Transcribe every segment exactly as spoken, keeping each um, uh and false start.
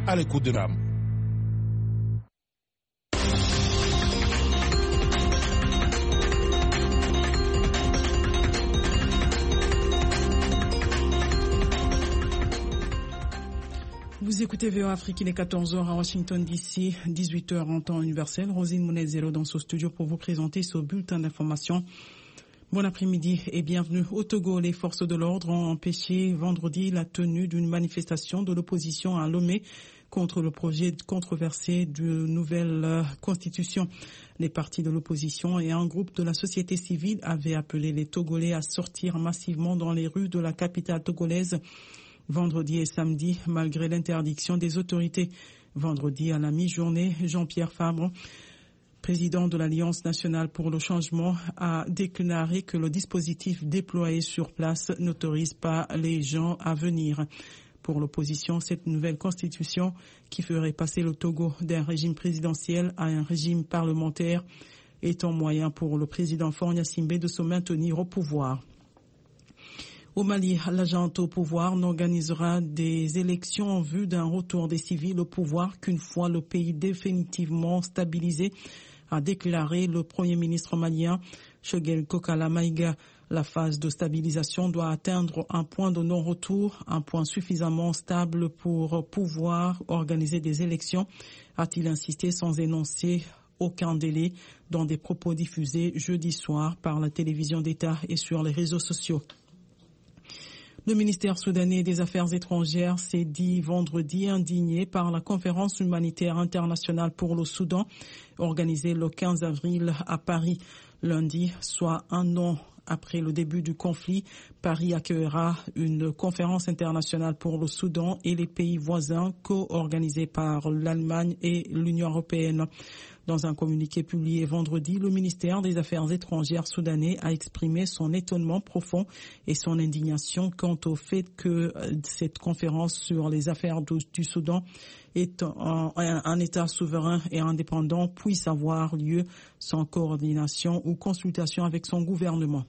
à l'écoute de l'âme. Vous écoutez V O Afrique, il est quatorze heures à Washington D C, dix-huit heures en temps universel. Rosine Mounezero dans ce studio pour vous présenter ce bulletin d'information. Bon après-midi et bienvenue au Togo. Les forces de l'ordre ont empêché vendredi la tenue d'une manifestation de l'opposition à Lomé contre le projet controversé de nouvelle constitution. Les partis de l'opposition et un groupe de la société civile avaient appelé les Togolais à sortir massivement dans les rues de la capitale togolaise vendredi et samedi, malgré l'interdiction des autorités. Vendredi à la mi-journée, Jean-Pierre Fabre, président de l'Alliance nationale pour le changement, a déclaré que le dispositif déployé sur place n'autorise pas les gens à venir. Pour l'opposition, cette nouvelle constitution qui ferait passer le Togo d'un régime présidentiel à un régime parlementaire est un moyen pour le président Faure Gnassingbé de se maintenir au pouvoir. Au Mali, la junte au pouvoir n'organisera des élections en vue d'un retour des civils au pouvoir qu'une fois le pays définitivement stabilisé, a déclaré le Premier ministre malien Choguel Kokala Maïga. La phase de stabilisation doit atteindre un point de non-retour, un point suffisamment stable pour pouvoir organiser des élections, a-t-il insisté sans énoncer aucun délai dans des propos diffusés jeudi soir par la télévision d'État et sur les réseaux sociaux. Le ministère soudanais des Affaires étrangères s'est dit vendredi indigné par la conférence humanitaire internationale pour le Soudan, organisée le quinze avril à Paris. Lundi, soit un an après le début du conflit, Paris accueillera une conférence internationale pour le Soudan et les pays voisins co-organisée par l'Allemagne et l'Union européenne. Dans un communiqué publié vendredi, le ministère des Affaires étrangères soudanais a exprimé son étonnement profond et son indignation quant au fait que cette conférence sur les affaires du, du Soudan est un, un, un État souverain et indépendant puisse avoir lieu sans coordination ou consultation avec son gouvernement.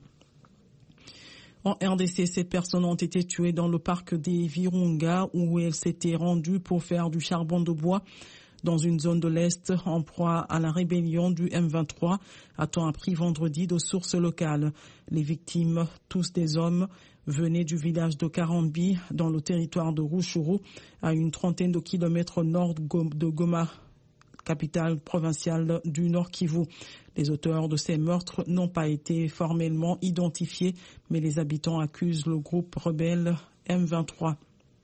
En R D C, sept personnes ont été tuées dans le parc des Virunga où elles s'étaient rendues pour faire du charbon de bois dans une zone de l'Est en proie à la rébellion du M vingt-trois, a-t-on appris vendredi de sources locales. Les victimes, tous des hommes, venaient du village de Karambi dans le territoire de Rutshuru, à une trentaine de kilomètres nord de Goma, capitale provinciale du Nord Kivu. Les auteurs de ces meurtres n'ont pas été formellement identifiés, mais les habitants accusent le groupe rebelle M vingt-trois.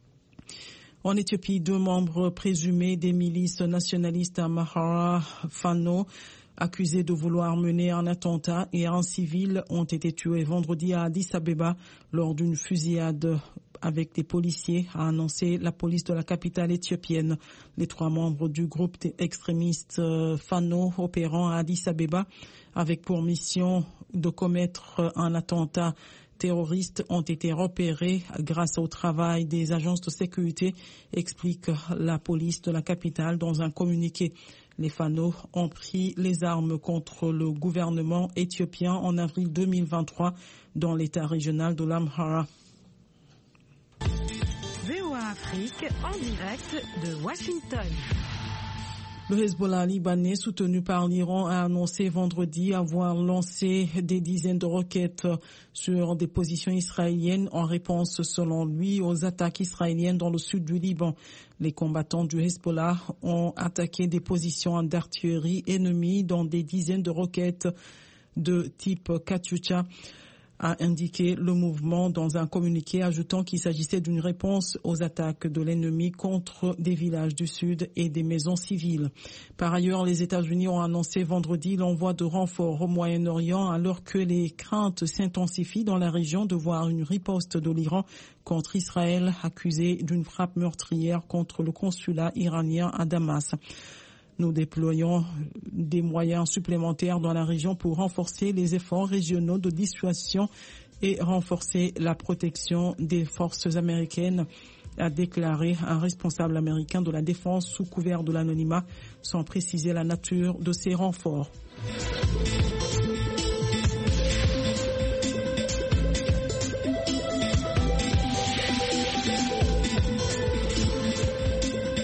En Éthiopie, deux membres présumés des milices nationalistes Amhara Fano, accusés de vouloir mener un attentat et un civil, ont été tués vendredi à Addis Abeba lors d'une fusillade avec des policiers, a annoncé la police de la capitale éthiopienne. Les trois membres du groupe extrémiste Fano opérant à Addis Abeba avec pour mission de commettre un attentat terroristes ont été repérés grâce au travail des agences de sécurité, explique la police de la capitale dans un communiqué. Les Fano ont pris les armes contre le gouvernement éthiopien en avril deux mille vingt-trois dans l'état régional de l'Amhara. V O A Afrique en direct de Washington. Le Hezbollah libanais, soutenu par l'Iran, a annoncé vendredi avoir lancé des dizaines de roquettes sur des positions israéliennes en réponse, selon lui, aux attaques israéliennes dans le sud du Liban. Les combattants du Hezbollah ont attaqué des positions d'artillerie ennemies dans des dizaines de roquettes de type Katyusha, a indiqué le mouvement dans un communiqué, ajoutant qu'il s'agissait d'une réponse aux attaques de l'ennemi contre des villages du sud et des maisons civiles. Par ailleurs, les États-Unis ont annoncé vendredi l'envoi de renforts au Moyen-Orient alors que les craintes s'intensifient dans la région de voir une riposte de l'Iran contre Israël, accusé d'une frappe meurtrière contre le consulat iranien à Damas. Nous déployons des moyens supplémentaires dans la région pour renforcer les efforts régionaux de dissuasion et renforcer la protection des forces américaines, a déclaré un responsable américain de la défense sous couvert de l'anonymat, sans préciser la nature de ces renforts.